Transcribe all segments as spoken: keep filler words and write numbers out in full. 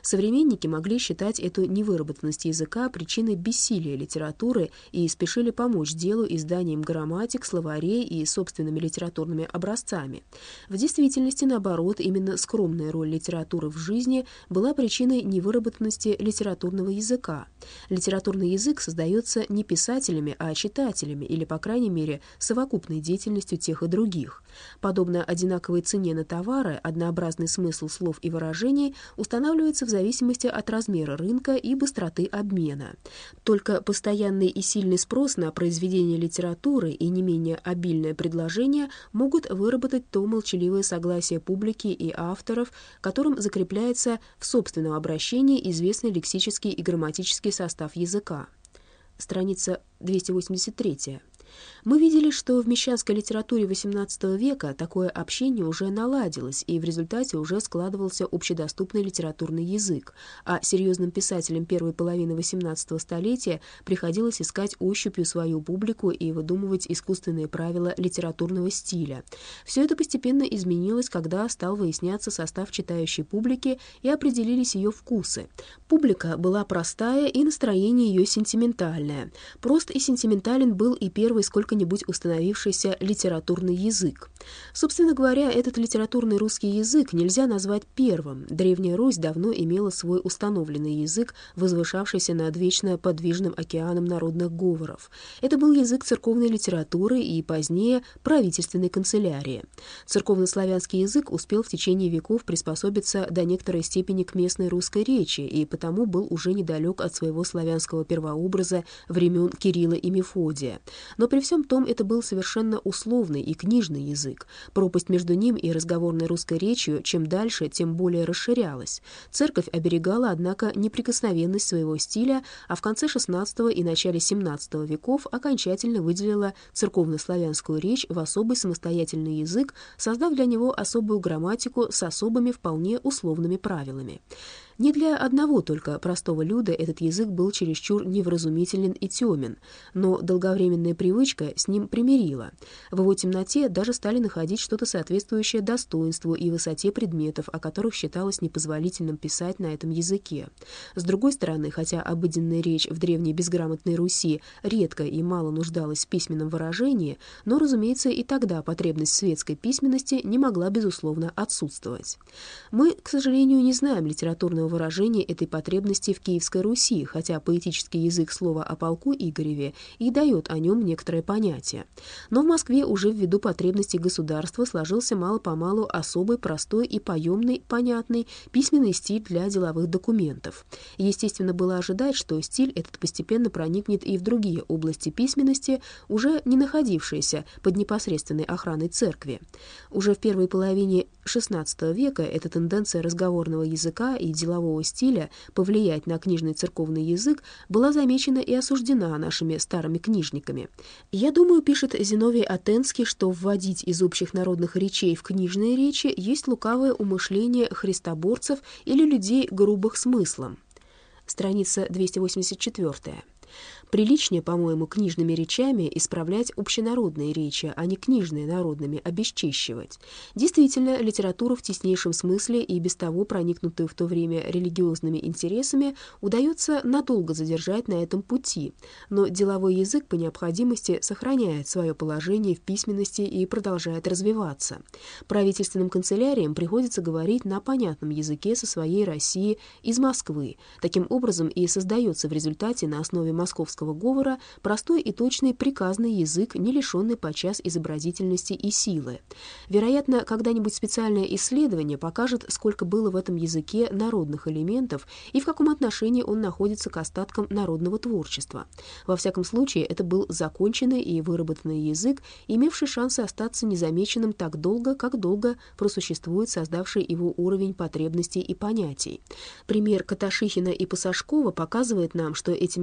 Современники могли считать эту невыработанность языка причиной бессилия литературы и спешили помочь делу изданием грамматик, словарей и собственными литературными образцами. В действительности, наоборот, именно скромная роль литературы в жизни была причиной невыработанности литературного языка. Литературный язык создается не писателями, а читателями, или, по крайней мере, совокупной деятельностью тех и других. Подобно одинаковой цене на товары, однообразный смысл слов и выражений устанавливается в зависимости от размера рынка и быстроты обмена. Только постоянный и сильный спрос на произведения литературы и не менее обильное предложение могут выработать то молчаливое согласие публики и авторов, которым закрепляется в собственном обращении известный лексический и грамматический состав языка. Страница двести восемьдесят три. Мы видели, что в мещанской литературе восемнадцатого века такое общение уже наладилось, и в результате уже складывался общедоступный литературный язык, а серьезным писателям первой половины восемнадцатого столетия приходилось искать ощупью свою публику и выдумывать искусственные правила литературного стиля. Все это постепенно изменилось, когда стал выясняться состав читающей публики и определились ее вкусы. Публика была простая, и настроение ее сентиментальное. Прост и сентиментален был и первый сколько-нибудь установившийся литературный язык. Собственно говоря, этот литературный русский язык нельзя назвать первым. Древняя Русь давно имела свой установленный язык, возвышавшийся над вечно подвижным океаном народных говоров. Это был язык церковной литературы и позднее правительственной канцелярии. Церковнославянский язык успел в течение веков приспособиться до некоторой степени к местной русской речи и потому был уже недалек от своего славянского первообраза времен Кирилла и Мефодия. Но при всем том это был совершенно условный и книжный язык. Пропасть между ним и разговорной русской речью чем дальше, тем более расширялась. Церковь оберегала, однако, неприкосновенность своего стиля, а в конце шестнадцатого и начале семнадцатого веков окончательно выделила церковнославянскую речь в особый самостоятельный язык, создав для него особую грамматику с особыми вполне условными правилами. Не для одного только простого люда этот язык был чересчур невразумителен и темен, но долговременная привычка с ним примирила. В его темноте даже стали находить что-то соответствующее достоинству и высоте предметов, о которых считалось непозволительным писать на этом языке. С другой стороны, хотя обыденная речь в древней безграмотной Руси редко и мало нуждалась в письменном выражении, но, разумеется, и тогда потребность в светской письменности не могла, безусловно, отсутствовать. Мы, к сожалению, не знаем литературного выражение этой потребности в Киевской Руси, хотя поэтический язык слова о полку Игореве и дает о нем некоторое понятие. Но в Москве уже ввиду потребностей государства сложился мало-помалу особый, простой и поемный, понятный письменный стиль для деловых документов. Естественно, было ожидать, что стиль этот постепенно проникнет и в другие области письменности, уже не находившиеся под непосредственной охраной церкви. Уже в первой половине шестнадцатого века эта тенденция разговорного языка и делового стиля повлиять на книжный церковный язык была замечена и осуждена нашими старыми книжниками. «Я думаю, — пишет Зиновий Атенский, — что вводить из общих народных речей в книжные речи есть лукавое умышление христоборцев или людей грубых смыслом». Страница двести восемьдесят четыре. Приличнее, по-моему, книжными речами исправлять общенародные речи, а не книжные народными обесчищивать. Действительно, литературу в теснейшем смысле и без того проникнутую в то время религиозными интересами удается надолго задержать на этом пути, но деловой язык по необходимости сохраняет свое положение в письменности и продолжает развиваться. Правительственным канцеляриям приходится говорить на понятном языке со своей России из Москвы. Таким образом и создается в результате на основе московского говора простой и точный приказный язык, не лишенный подчас изобразительности и силы. Вероятно, когда-нибудь специальное исследование покажет, сколько было в этом языке народных элементов и в каком отношении он находится к остаткам народного творчества. Во всяком случае, это был законченный и выработанный язык, имевший шансы остаться незамеченным так долго, как долго просуществует создавший его уровень потребностей и понятий. Пример Каташихина и Пасашкова показывает нам, что этим языком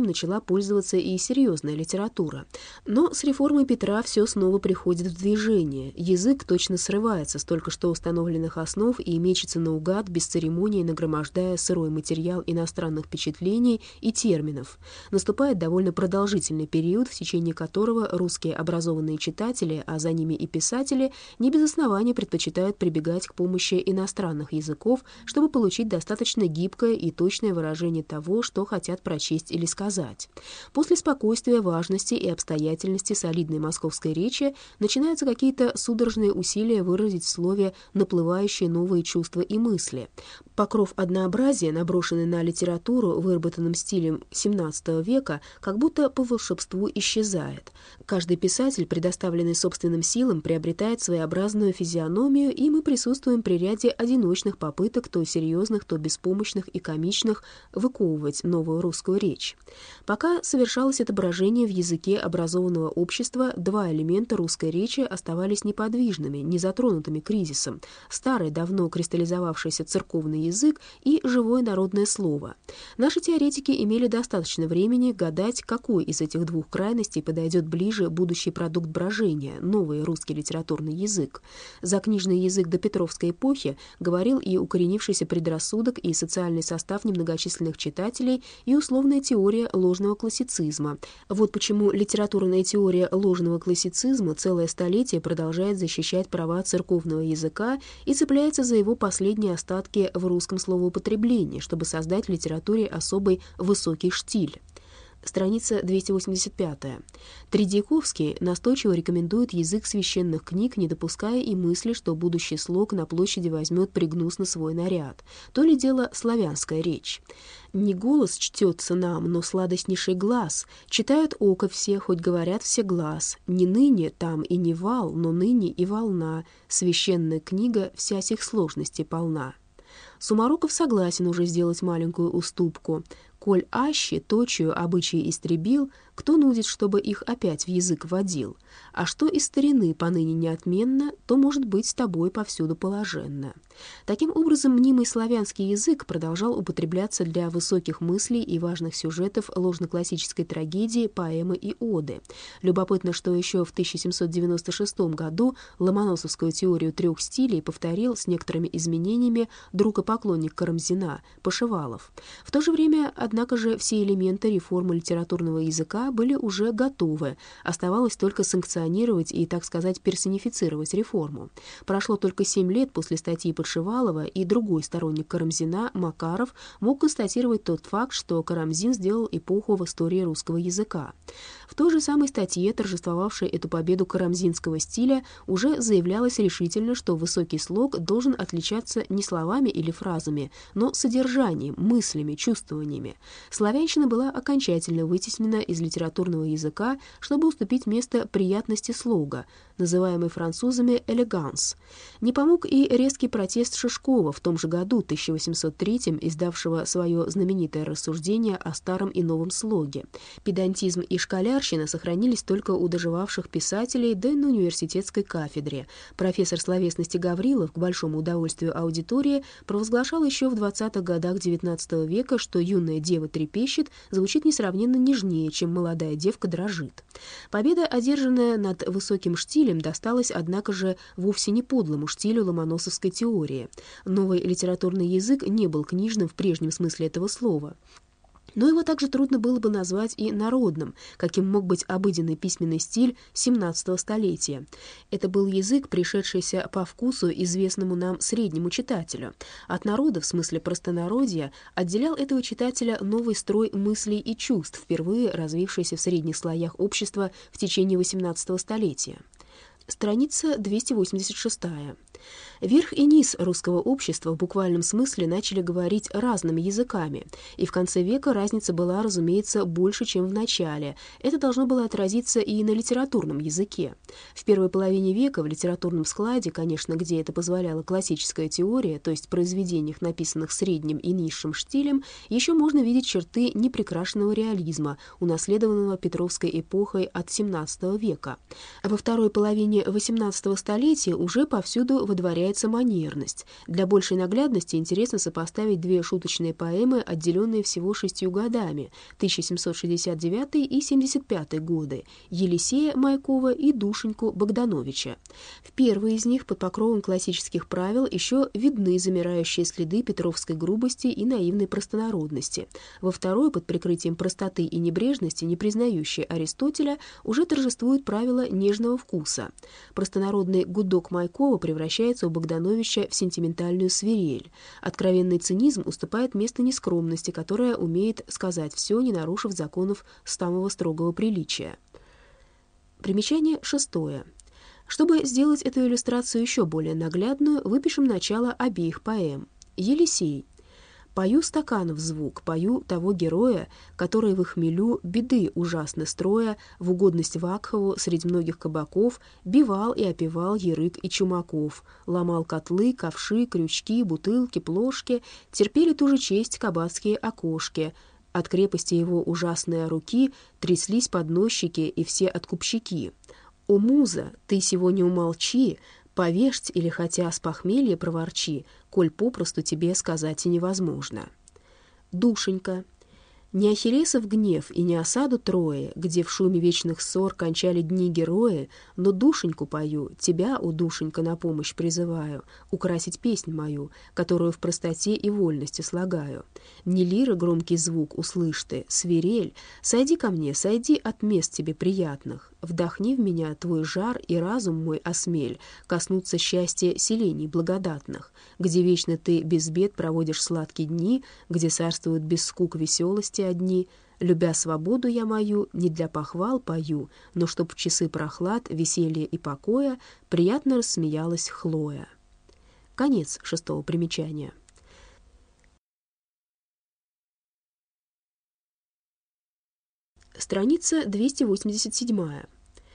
приемом начала пользоваться и серьезная литература. Но с реформой Петра все снова приходит в движение. Язык точно срывается с только что установленных основ и мечется наугад, без церемонии нагромождая сырой материал иностранных впечатлений и терминов. Наступает довольно продолжительный период, в течение которого русские образованные читатели, а за ними и писатели, не без основания предпочитают прибегать к помощи иностранных языков, чтобы получить достаточно гибкое и точное выражение того, что хотят прочесть или сказать. После спокойствия, важности и обстоятельности солидной московской речи начинаются какие-то судорожные усилия выразить в слове наплывающие новые чувства и мысли. Покров однообразия, наброшенный на литературу выработанным стилем семнадцатого века, как будто по волшебству исчезает. Каждый писатель, предоставленный собственным силам, приобретает своеобразную физиономию, и мы присутствуем при ряде одиночных попыток, то серьезных, то беспомощных и комичных, выковывать новую русскую речь. Пока совершалось отображение в языке образованного общества, два элемента русской речи оставались неподвижными, незатронутыми кризисом: старый, давно кристаллизовавшийся церковный язык и живое народное слово. Наши теоретики имели достаточно времени гадать, какой из этих двух крайностей подойдет ближе будущий продукт брожения, новый русский литературный язык. За книжный язык до Петровской эпохи говорил и укоренившийся предрассудок, и социальный состав немногочисленных читателей, и условная теория ложного классицизма. Вот почему литературная теория ложного классицизма целое столетие продолжает защищать права церковного языка и цепляется за его последние остатки в русском словоупотреблении, чтобы создать в литературе особый высокий штиль. Страница двести восемьдесят пятая. Тредьяковский настойчиво рекомендует язык священных книг, не допуская и мысли, что будущий слог на площади возьмет пригнусно свой наряд. То ли дело славянская речь. «Не голос чтется нам, но сладостнейший глаз. Читают око все, хоть говорят все глаз. Не ныне там и не вал, но ныне и волна. Священная книга вся сих сложностей полна». Сумароков согласен уже сделать маленькую уступку. «Коль аще точию обычаи истребил, кто нудит, чтобы их опять в язык вводил? А что из старины поныне неотменно, то, может быть, с тобой повсюду положенно». Таким образом, мнимый славянский язык продолжал употребляться для высоких мыслей и важных сюжетов ложноклассической трагедии, поэмы и оды. Любопытно, что еще в тысяча семьсот девяносто шестом году ломоносовскую теорию трех стилей повторил с некоторыми изменениями друг и поклонник Карамзина Пошивалов. В то же время, однако же, все элементы реформы литературного языка были уже готовы, оставалось только санкционировать и, так сказать, персонифицировать реформу. Прошло только семь лет после статьи Подшивалова, и другой сторонник Карамзина, Макаров, мог констатировать тот факт, что Карамзин сделал эпоху в истории русского языка. В той же самой статье, торжествовавшей эту победу карамзинского стиля, уже заявлялось решительно, что высокий слог должен отличаться не словами или фразами, но содержанием, мыслями, чувствованиями. Славянщина была окончательно вытеснена из литературного языка, чтобы уступить место приятности слога, называемый французами «элеганс». Не помог и резкий протест Шишкова в том же году, тысяча восемьсот третьем, издавшего свое знаменитое рассуждение о старом и новом слоге. Педантизм и школярщина сохранились только у доживавших писателей, да и на университетской кафедре. Профессор словесности Гаврилов, к большому удовольствию аудитории, провозглашал еще в двадцатых годах девятнадцатого века, что юная дева трепещет, звучит несравненно нежнее, чем молодая девка дрожит. Победа, одержанная над высоким штилем, досталась, однако же, вовсе не подлому штилю ломоносовской теории. Новый литературный язык не был книжным в прежнем смысле этого слова. Но его также трудно было бы назвать и народным, каким мог быть обыденный письменный стиль семнадцатого столетия. Это был язык, пришедшийся по вкусу известному нам среднему читателю. От народа, в смысле простонародья, отделял этого читателя новый строй мыслей и чувств, впервые развившийся в средних слоях общества в течение восемнадцатого столетия. Страница двести восемьдесят шестая. Верх и низ русского общества в буквальном смысле начали говорить разными языками, и в конце века разница была, разумеется, больше, чем в начале. Это должно было отразиться и на литературном языке. В первой половине века в литературном складе, конечно, где это позволяла классическая теория, то есть в произведениях, написанных средним и низшим штилем, еще можно видеть черты неприкрашенного реализма, унаследованного Петровской эпохой от семнадцатого века. Во второй половине восемнадцатого столетия уже повсюду водворяется манерность. Для большей наглядности интересно сопоставить две шуточные поэмы, отделенные всего шестью годами — тысяча семьсот шестьдесят девятый и семьдесят пятый годы, Елисея Майкова и Душеньку Богдановича. В первой из них под покровом классических правил еще видны замирающие следы петровской грубости и наивной простонародности. Во второй, под прикрытием простоты и небрежности, не признающей Аристотеля, уже торжествует правило нежного вкуса. Простонародный гудок Майкова превращается у Богдановича в сентиментальную свирель. Откровенный цинизм уступает место нескромности, которая умеет сказать все, не нарушив законов самого строгого приличия. Примечание шестое. Чтобы сделать эту иллюстрацию еще более наглядную, выпишем начало обеих поэм. Елисей. «Пою стаканов звук, пою того героя, который в хмелю беды ужасно строя, в угодность Вакхову средь многих кабаков, бивал и опевал ярык и чумаков, ломал котлы, ковши, крючки, бутылки, плошки, терпели ту же честь кабацкие окошки. От крепости его ужасные руки тряслись подносчики и все откупщики. О, муза, ты сего не умолчи, повежь или хотя с похмелья проворчи, коль попросту тебе сказать и невозможно». Душенька. «Не Ахиллесов гнев и не осаду Трои, где в шуме вечных ссор кончали дни герои, но душеньку пою, тебя, о душенька, на помощь призываю, украсить песнь мою, которую в простоте и вольности слагаю. Не лира громкий звук услышь ты, свирель, сойди ко мне, сойди от мест тебе приятных, вдохни в меня твой жар и разум мой осмель коснуться счастья селений благодатных, где вечно ты без бед проводишь сладкие дни, где царствуют без скук веселости одни. Любя свободу я мою, не для похвал пою, но чтоб в часы прохлад, веселья и покоя приятно рассмеялась Хлоя». Конец шестого примечания. Страница двести восемьдесят семь.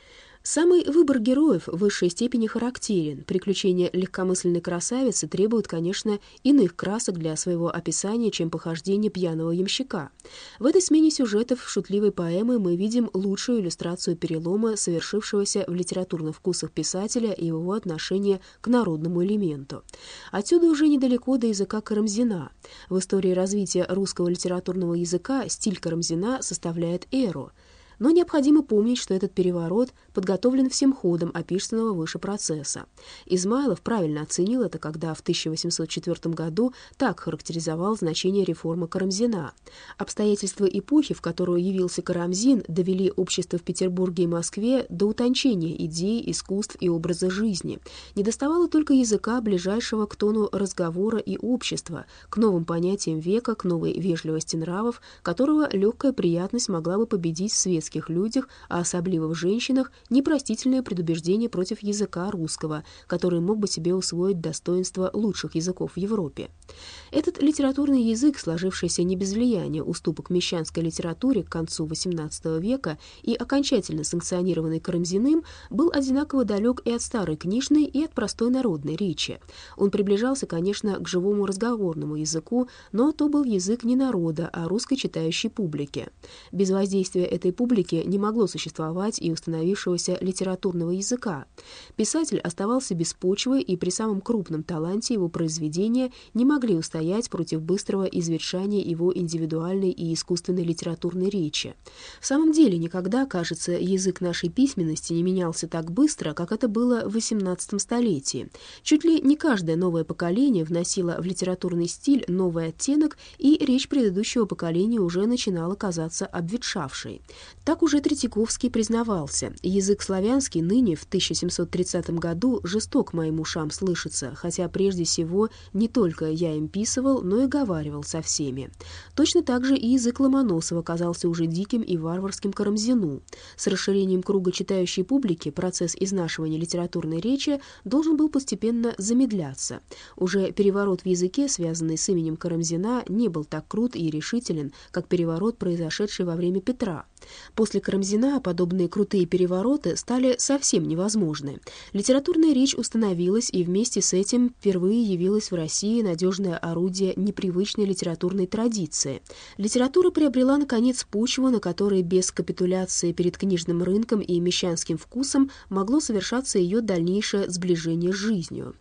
Самый выбор героев в высшей степени характерен. Приключения легкомысленной красавицы требуют, конечно, иных красок для своего описания, чем похождение пьяного ямщика. В этой смене сюжетов шутливой поэмы мы видим лучшую иллюстрацию перелома, совершившегося в литературных вкусах писателя и его отношения к народному элементу. Отсюда уже недалеко до языка Карамзина. В истории развития русского литературного языка стиль Карамзина составляет эру. Но необходимо помнить, что этот переворот подготовлен всем ходом описанного выше процесса. Измайлов правильно оценил это, когда в тысяча восемьсот четвёртом году так характеризовал значение реформы Карамзина. Обстоятельства эпохи, в которую явился Карамзин, довели общество в Петербурге и Москве до утончения идей, искусств и образа жизни. Недоставало только языка, ближайшего к тону разговора и общества, к новым понятиям века, к новой вежливости нравов, которого легкая приятность могла бы победить в светских людях, а особливо в женщинах, непростительное предубеждение против языка русского, который мог бы себе усвоить достоинство лучших языков в Европе. Этот литературный язык, сложившийся не без влияния уступок мещанской литературе к концу восемнадцатого века и окончательно санкционированный Карамзиным, был одинаково далек и от старой книжной, и от простой народной речи. Он приближался, конечно, к живому разговорному языку, но то был язык не народа, а русской читающей публики. Без воздействия этой публики не могло существовать и установившегося литературного языка. Писатель оставался без почвы, и при самом крупном таланте его произведения не могли устоять против быстрого изветшания его индивидуальной и искусственной литературной речи. В самом деле, никогда, кажется, язык нашей письменности не менялся так быстро, как это было в восемнадцатом столетии. Чуть ли не каждое новое поколение вносило в литературный стиль новый оттенок, и речь предыдущего поколения уже начинала казаться обветшавшей. Так уже Третьяковский признавался: «Язык славянский ныне, в тысяча семьсот тридцатом году, жесток моим ушам слышится, хотя прежде всего не только я им писывал, но и говаривал со всеми». Точно так же и язык Ломоносова казался уже диким и варварским Карамзину. С расширением круга читающей публики процесс изнашивания литературной речи должен был постепенно замедляться. Уже переворот в языке, связанный с именем Карамзина, не был так крут и решителен, как переворот, произошедший во время Петра. После Карамзина подобные крутые перевороты стали совсем невозможны. Литературная речь установилась, и вместе с этим впервые явилось в России надежное орудие непривычной литературной традиции. Литература приобрела, наконец, почву, на которой без капитуляции перед книжным рынком и мещанским вкусом могло совершаться ее дальнейшее сближение с жизнью.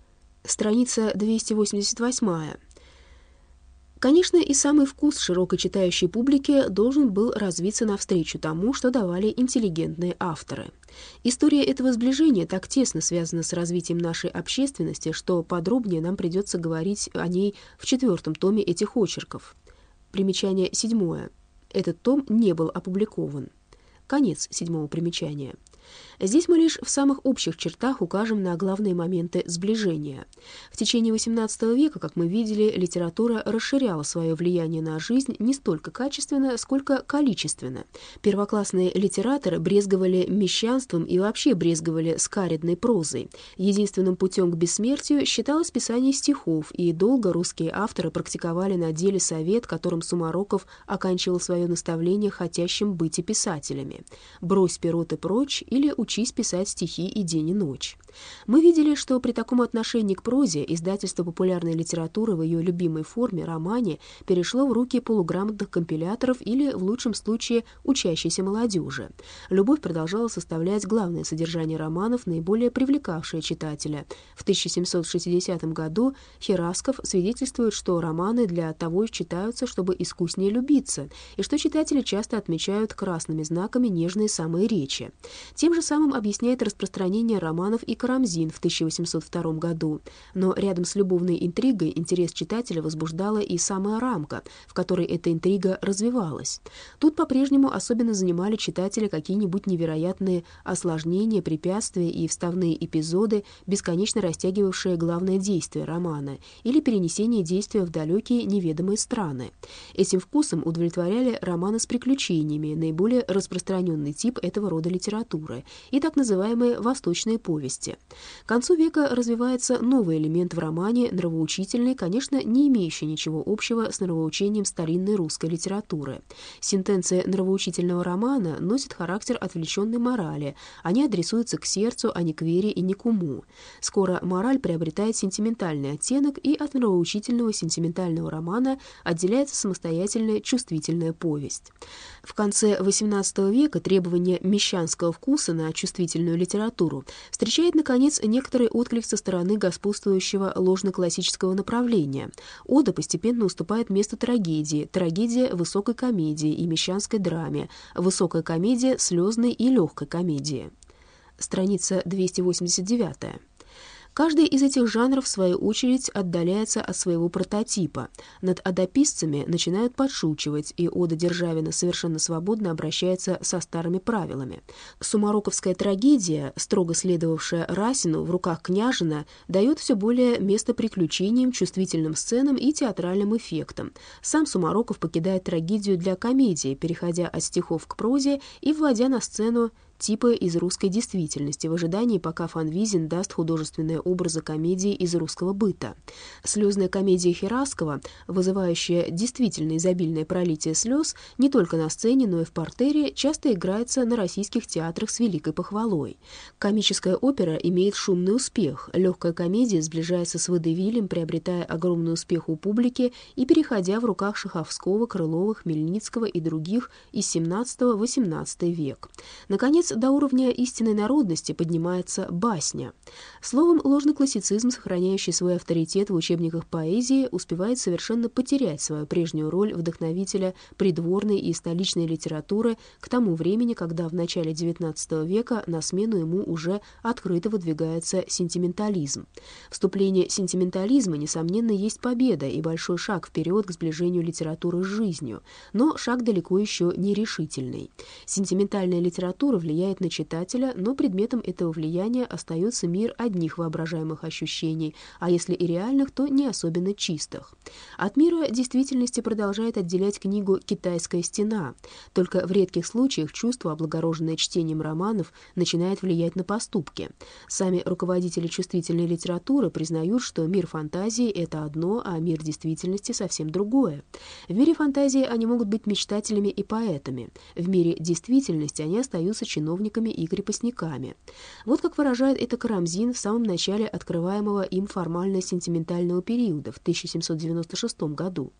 Страница двести восемьдесят восемь. Конечно, и самый вкус широкой читающей публики должен был развиться навстречу тому, что давали интеллигентные авторы. История этого сближения так тесно связана с развитием нашей общественности, что подробнее нам придется говорить о ней в четвертом томе этих очерков. Примечание седьмое. Этот том не был опубликован. Конец седьмого примечания. Здесь мы лишь в самых общих чертах укажем на главные моменты сближения. В течение восемнадцатого века, как мы видели, литература расширяла свое влияние на жизнь не столько качественно, сколько количественно. Первоклассные литераторы брезговали мещанством и вообще брезговали скаредной прозой. Единственным путем к бессмертию считалось писание стихов, и долго русские авторы практиковали на деле совет, которым Сумароков оканчивал свое наставление хотящим быть и писателями. «Брось перо ты прочь» или «Учись писать стихи и день и ночь». Мы видели, что при таком отношении к прозе издательство популярной литературы в ее любимой форме, романе, перешло в руки полуграмотных компиляторов или, в лучшем случае, учащейся молодежи. Любовь продолжала составлять главное содержание романов, наиболее привлекавшее читателя. В тысяча семьсот шестидесятом году Херасков свидетельствует, что романы для того и читаются, чтобы искуснее любиться, и что читатели часто отмечают красными знаками нежные самые речи. Тем же самым объясняет распространение романов и Карамзин в тысяча восемьсот втором году. Но рядом с любовной интригой интерес читателя возбуждала и самая рамка, в которой эта интрига развивалась. Тут по-прежнему особенно занимали читателя какие-нибудь невероятные осложнения, препятствия и вставные эпизоды, бесконечно растягивавшие главное действие романа, или перенесение действия в далекие неведомые страны. Этим вкусом удовлетворяли романы с приключениями, наиболее распространенный тип этого рода литературы, и так называемые восточные повести. К концу века развивается новый элемент в романе, нравоучительный, конечно, не имеющий ничего общего с нравоучением старинной русской литературы. Сентенции нравоучительного романа носят характер отвлеченной морали, они адресуются к сердцу, а не к вере и не к уму. Скоро мораль приобретает сентиментальный оттенок, и от нравоучительного сентиментального романа отделяется самостоятельная чувствительная повесть. В конце восемнадцатого века требование мещанского вкуса на чувствительную литературу встречает, наконец, некоторый отклик со стороны господствующего ложно-классического направления. Ода постепенно уступает место трагедии, трагедия — высокой комедии и мещанской драме, высокая комедия — слезной и легкой комедии. Страница двести восемьдесят девять. Каждый из этих жанров, в свою очередь, отдаляется от своего прототипа. Над одописцами начинают подшучивать, и Ода Державина совершенно свободно обращается со старыми правилами. Сумароковская трагедия, строго следовавшая Расину в руках Княжина, дает все более место приключениям, чувствительным сценам и театральным эффектам. Сам Сумароков покидает трагедию для комедии, переходя от стихов к прозе и вводя на сцену типы из русской действительности в ожидании, пока Фанвизин даст художественные образы комедии из русского быта. Слезная комедия Хераскова, вызывающая действительно изобильное пролитие слез, не только на сцене, но и в партере, часто играется на российских театрах с великой похвалой. Комическая опера имеет шумный успех, легкая комедия сближается с водевилем, приобретая огромный успех у публики и переходя в руках Шаховского, Крылова, Хмельницкого и других из семнадцатого-восемнадцатый век. Наконец, до уровня истинной народности поднимается басня. Словом, ложный классицизм, сохраняющий свой авторитет в учебниках поэзии, успевает совершенно потерять свою прежнюю роль вдохновителя придворной и столичной литературы к тому времени, когда в начале девятнадцатого века на смену ему уже открыто выдвигается сентиментализм. Вступление сентиментализма, несомненно, есть победа и большой шаг вперед к сближению литературы с жизнью, но шаг далеко еще не решительный. Сентиментальная литература влияет влияет на читателя, но предметом этого влияния остается мир одних воображаемых ощущений, а если и реальных, то не особенно чистых. От мира действительности продолжает отделять книгу «Китайская стена». Только в редких случаях чувство, облагороженное чтением романов, начинает влиять на поступки. Сами руководители чувствительной литературы признают, что мир фантазии — это одно, а мир действительности — совсем другое. В мире фантазии они могут быть мечтателями и поэтами. В мире действительности они остаются чиновниками и крепостниками. Вот как выражает это Карамзин в самом начале открываемого им формально-сентиментального периода в тысяча семьсот девяносто шестом году.